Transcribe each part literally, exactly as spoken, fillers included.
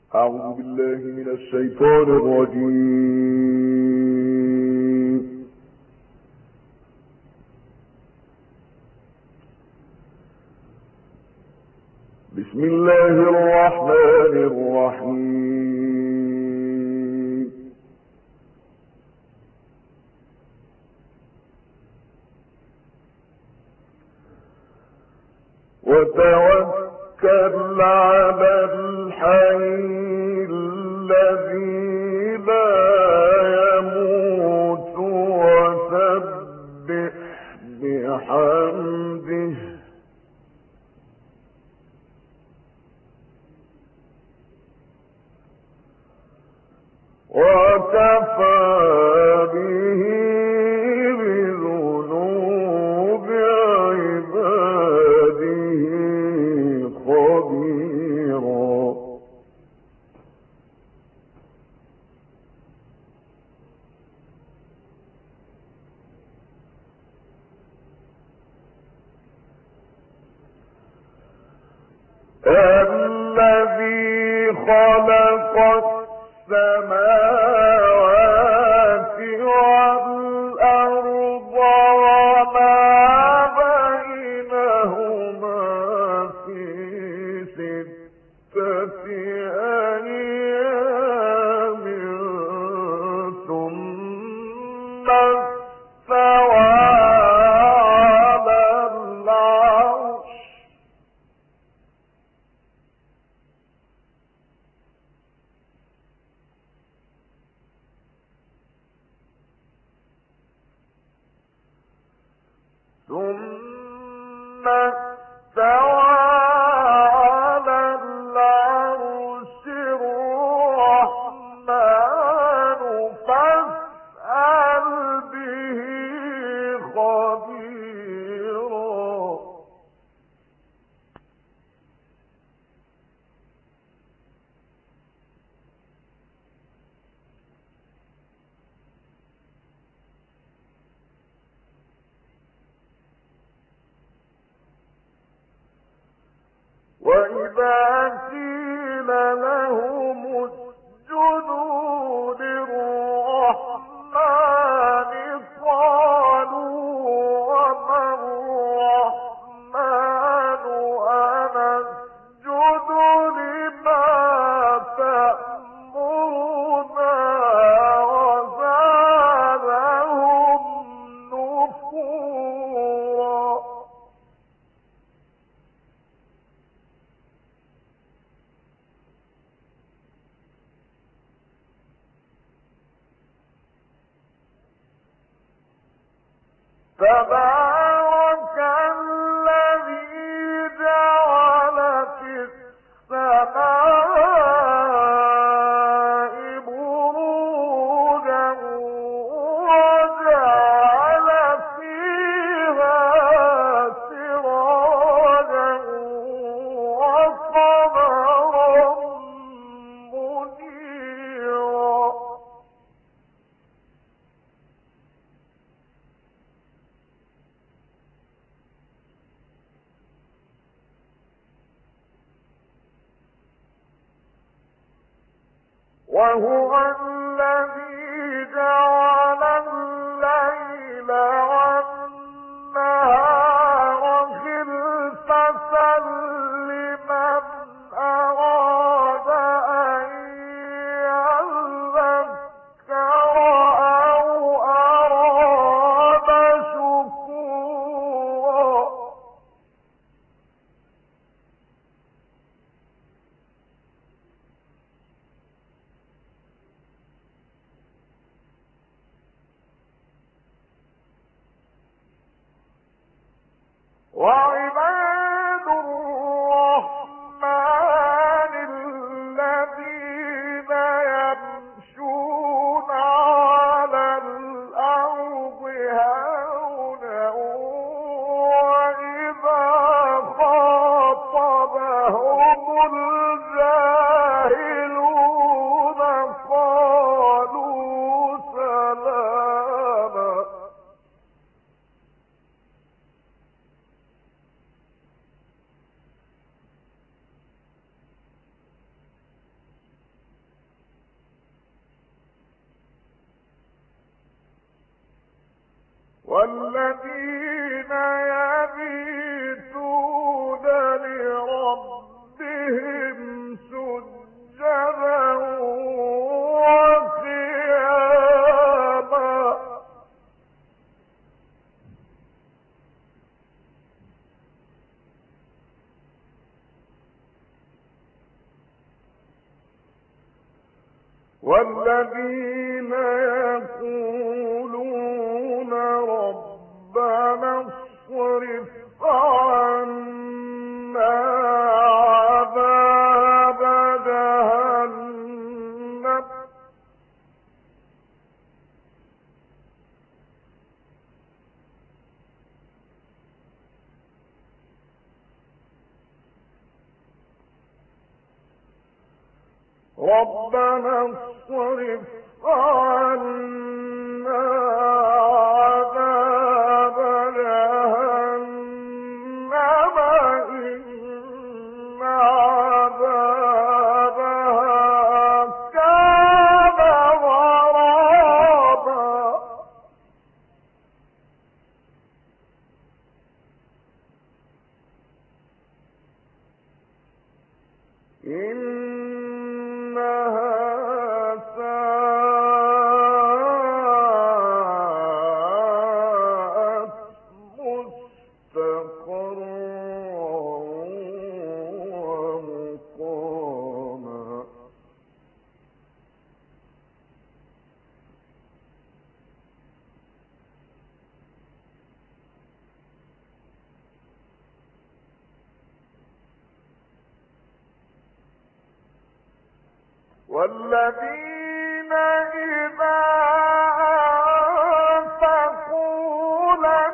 أعوذ بالله من الشيطان الرجيم. بسم الله الرحمن الرحيم. وتوكل على الحي الذي لا يموت وسبح بحمده وكفى به بذنوب عباده خبيرا. الذي خلق السماوات والأرض وما بينهما في ستة أيام ثم استوى على العرش ثم استوى على العرش الرحمن فاسأل به خبيرا. وإذا قيل لهم اسجدوا للرحمن قالوا وما الرحمن أنسجد لما تأمرنا وزادهم نفورا. تبارك الذي جعل في السماء بروجا وجعل فيها سراجا وقمرا منيرا. وهو الذي جعل الليل والنهار خلفة لمن أراد أن يذكر أو أراد شكورا. والذين يبيتون لربهم سجدا وقياما والذين يقولون ربنا اصرف عنا عذاب جهنم ربنا اصرف عنا عذاب جهنم إن عذابها كان غراما إنها ساءت مستقرا ومقاما والذين إذا أنفقوا لم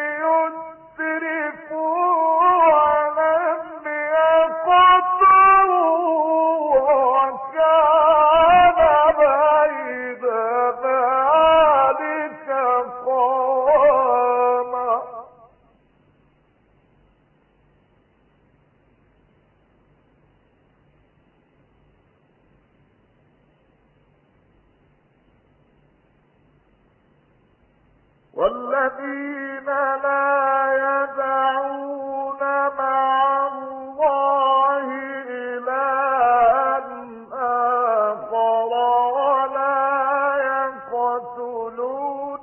يسرفوا ولم يقتروا وكان بين ذلك قواما والذين لا يدعون مع الله إلها آخر ولا يقتلون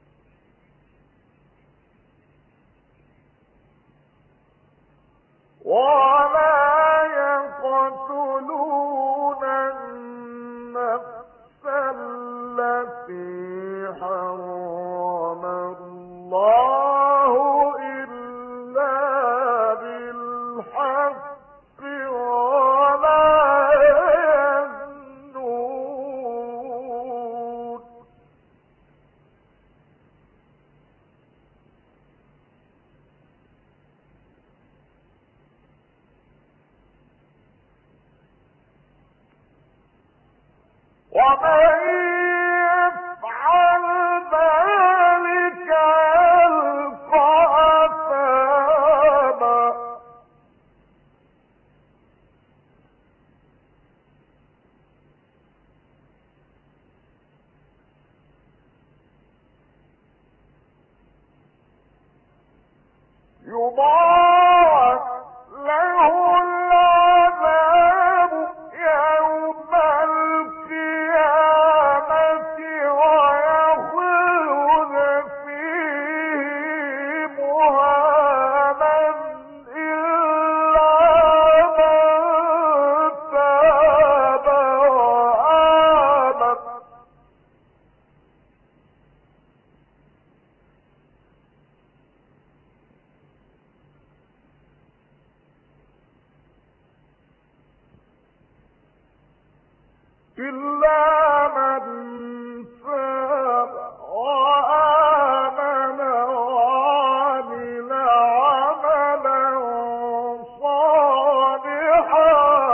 ولا يقتلون النفس التي حرم الله إلا بالحق ولا يزنون ومن يفعل ذلك يلقى أثاما يضاعف له العذاب يوم القيامة ويخلد فيه مهانا إلا من تاب وآمن إلا من تاب وآمن وعمل عملا صالحا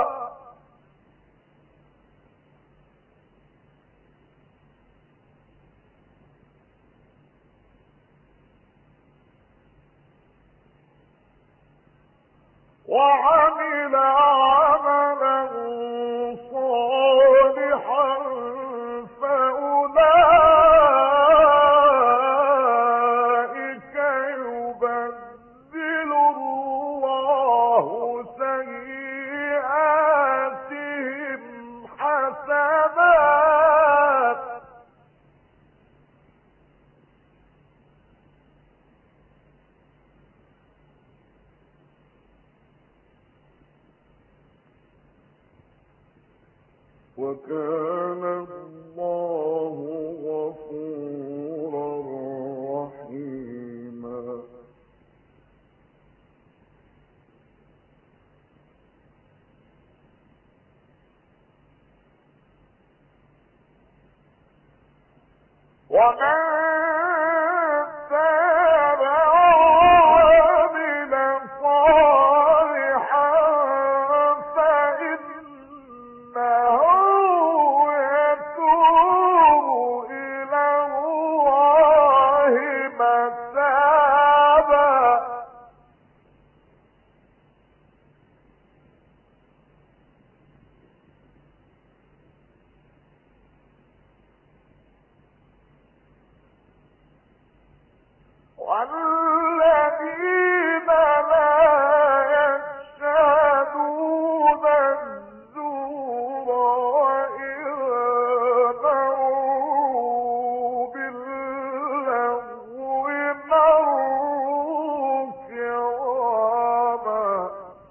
وعمل عملا صالحا فأولئك وكان الله غفورا رحيما. ومن تاب وعمل صالحا فإنه يتوب إلى الله متابا. والذين لا يشهدون الزور وإذا مروا باللغو مروا كراما.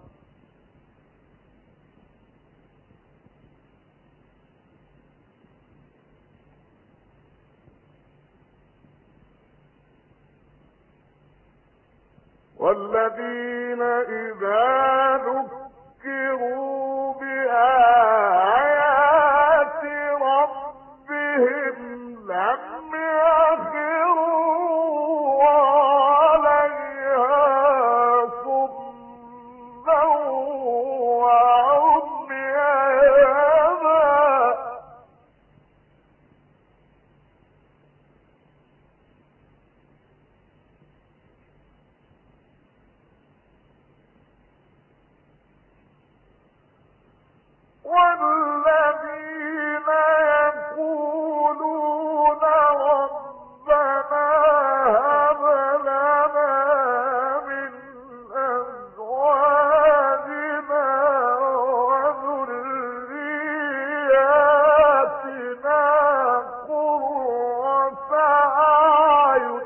والذين إذا ذكروا بآيات ربهم لم يخروا عليها صما وعميانا. والذين يقولون ربنا هب لنا من أزواجنا وذرياتنا قرة أعين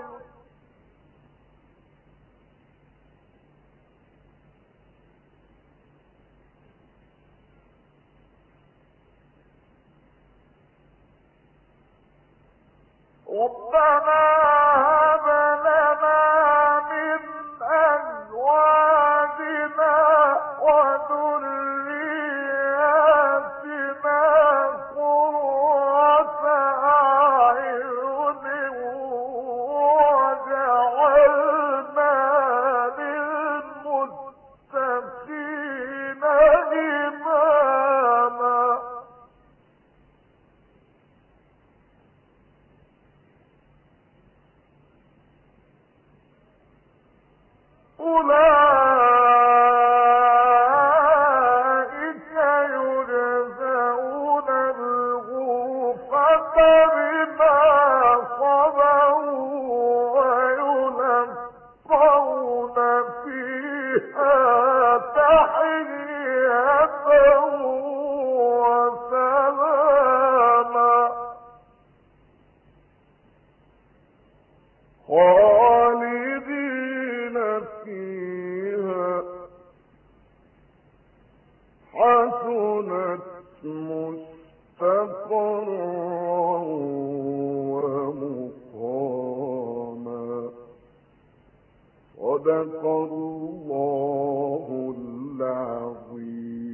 ربنا هب لنا من أزواجنا وذرياتنا قرة أعين واجعلنا للمتقين إماما. أولئك يجزون الغرفة بما صبروا ويلقون فيها تحية وسلاما. خالدين فيها حسنت مستقرا ومقاما. صدق الله العظيم.